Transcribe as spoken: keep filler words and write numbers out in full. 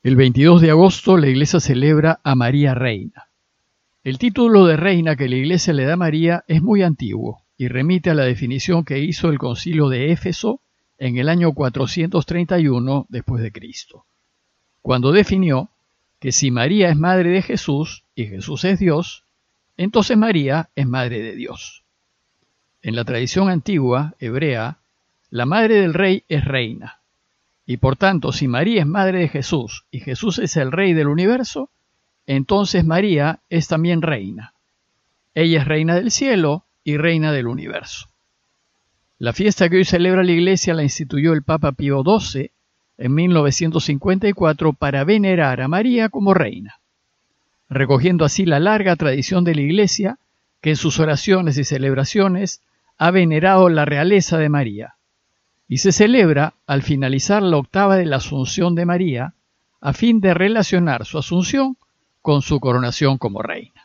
El veintidós de agosto la Iglesia celebra a María Reina. El título de reina que la Iglesia le da a María es muy antiguo y remite a la definición que hizo el Concilio de Éfeso en el año cuatrocientos treinta y uno después de Cristo, cuando definió que si María es madre de Jesús y Jesús es Dios, entonces María es madre de Dios. En la tradición antigua hebrea, la madre del rey es reina, y por tanto, si María es madre de Jesús y Jesús es el rey del universo, entonces María es también reina. Ella es reina del cielo y reina del universo. La fiesta que hoy celebra la Iglesia la instituyó el Papa Pío doce en mil novecientos cincuenta y cuatro para venerar a María como reina, recogiendo así la larga tradición de la Iglesia que en sus oraciones y celebraciones ha venerado la realeza de María, y se celebra al finalizar la octava de la Asunción de María a fin de relacionar su asunción con su coronación como reina.